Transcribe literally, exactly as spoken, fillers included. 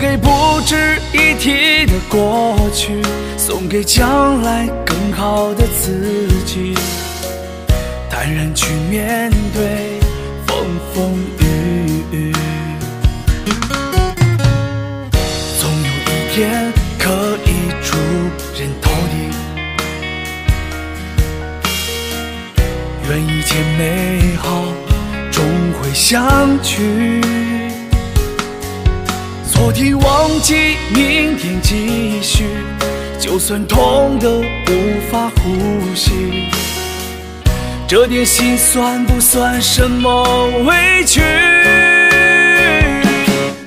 给不值一提的过去，送给将来更好的自己，坦然去面对风风雨雨。总有一天可以出人头地，愿一切美好终会相聚。昨天忘记，明天继续，就算痛得无法呼吸，这点心酸不算什么委屈。